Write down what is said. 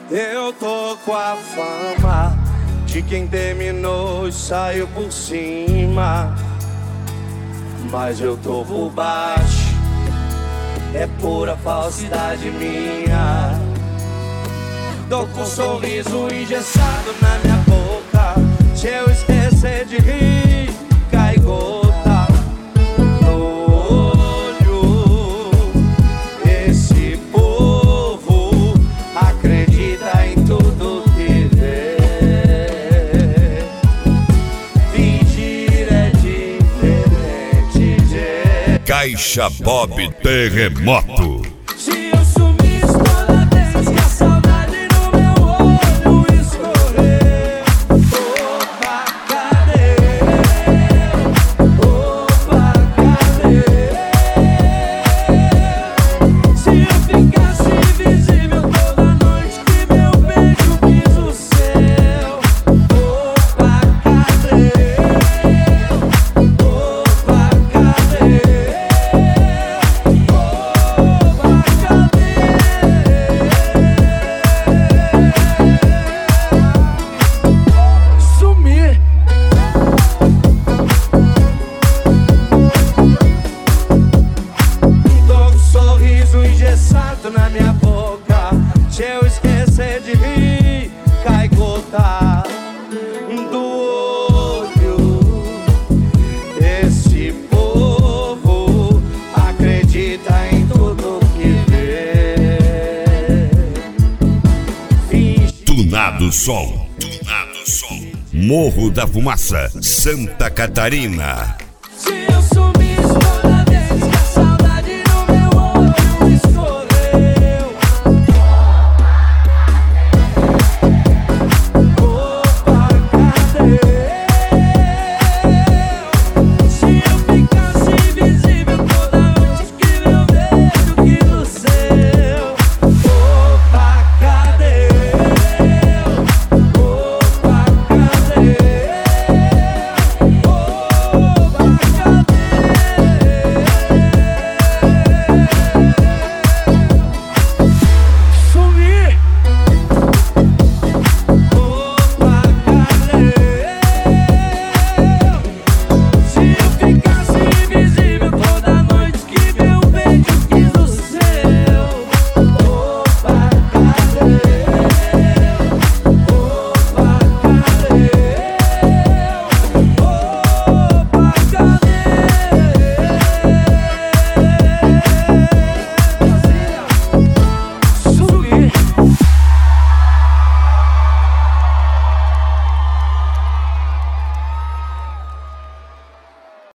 Eu tô com a fama de quem terminou e saiu por cima, mas eu tô por baixo, é pura falsidade minha. Tô com um sorriso engessado na minha boca, se eu esquecer de rir, cai gota no olho. Esse povo acredita em tudo que vê, fingir é diferente de Caixa Bob Terremoto. se eu sumisse toda vez que a saudade no meu olho escorrer. Opa, cadê? Opa, cadê? Se eu ficasse invisível toda noite que meu beijo quis o céu. Opa, cadê? Opa, cadê? Sumir. Tô com um sorriso engessado na minha boca, se eu esquecer de rir, cai gota do olho. Esse povo acredita em tudo que vê. Tunado Sol. Tunado Sol. Morro da Fumaça, Santa Catarina.